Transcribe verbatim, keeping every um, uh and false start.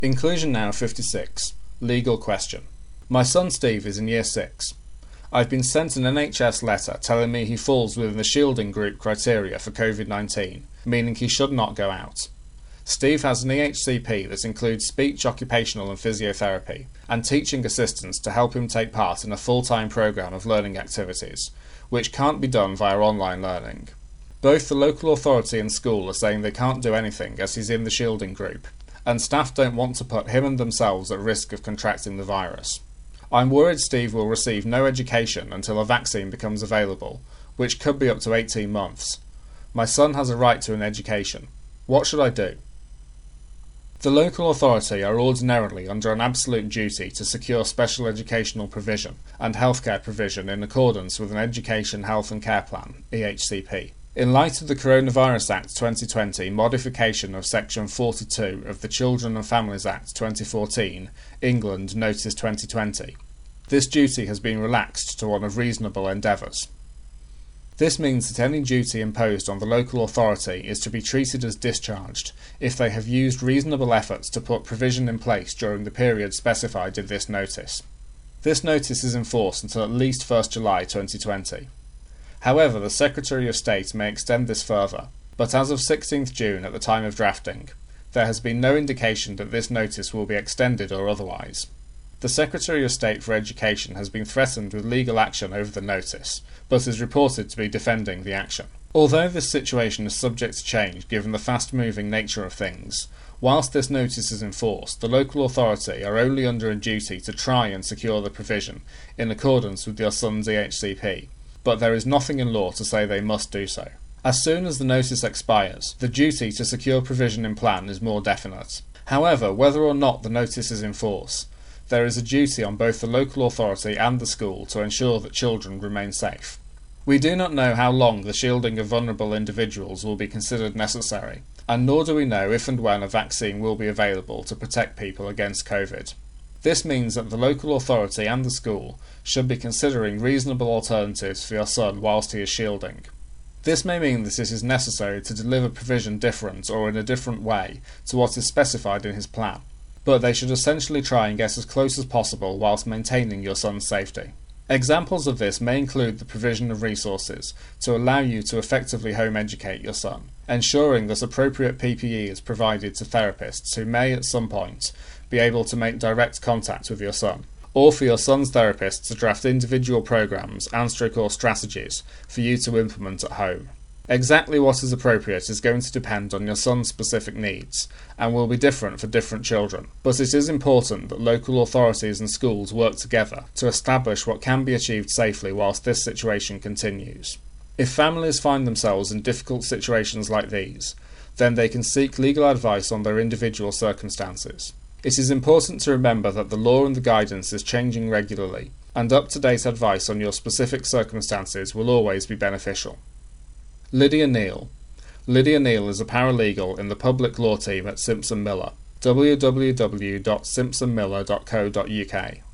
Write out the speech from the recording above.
Inclusion Now fifty-six. Legal question. My son Steve is in year six. I've been sent an N H S letter telling me he falls within the shielding group criteria for COVID nineteen, meaning he should not go out. Steve has an E H C P that includes speech, occupational and physiotherapy, and teaching assistants to help him take part in a full-time programme of learning activities, which can't be done via online learning. Both the local authority and school are saying they can't do anything as he's in the shielding group, and staff don't want to put him and themselves at risk of contracting the virus. I'm worried Steve will receive no education until a vaccine becomes available, which could be up to eighteen months. My son has a right to an education. What should I do? The local authority are ordinarily under an absolute duty to secure special educational provision and healthcare provision in accordance with an Education, Health and Care Plan, E H C P. In light of the Coronavirus Act twenty twenty modification of Section forty-two of the Children and Families Act twenty fourteen, England Notice twenty twenty, this duty has been relaxed to one of reasonable endeavours. This means that any duty imposed on the local authority is to be treated as discharged if they have used reasonable efforts to put provision in place during the period specified in this notice. This notice is in force until at least first July twenty twenty. However, the Secretary of State may extend this further, but as of sixteenth June at the time of drafting, there has been no indication that this notice will be extended or otherwise. The Secretary of State for Education has been threatened with legal action over the notice, but is reported to be defending the action. Although this situation is subject to change given the fast-moving nature of things, whilst this notice is in force, the local authority are only under a duty to try and secure the provision in accordance with your son's E H C P, but there is nothing in law to say they must do so. As soon as the notice expires, the duty to secure provision in plan is more definite. However, whether or not the notice is in force, there is a duty on both the local authority and the school to ensure that children remain safe. We do not know how long the shielding of vulnerable individuals will be considered necessary, and nor do we know if and when a vaccine will be available to protect people against COVID. This means that the local authority and the school should be considering reasonable alternatives for your son whilst he is shielding. This may mean that it is necessary to deliver provision different or in a different way to what is specified in his plan, but they should essentially try and get as close as possible whilst maintaining your son's safety. Examples of this may include the provision of resources to allow you to effectively home educate your son, ensuring that appropriate P P E is provided to therapists who may at some point be able to make direct contact with your son, or for your son's therapist to draft individual programs and stroke or strategies for you to implement at home. Exactly what is appropriate is going to depend on your son's specific needs and will be different for different children, but it is important that local authorities and schools work together to establish what can be achieved safely whilst this situation continues. If families find themselves in difficult situations like these, then they can seek legal advice on their individual circumstances. It is important to remember that the law and the guidance is changing regularly, and up-to-date advice on your specific circumstances will always be beneficial. Lydia Neal. Lydia Neal is a paralegal in the public law team at Simpson Miller. w w w dot simpson miller dot co dot u k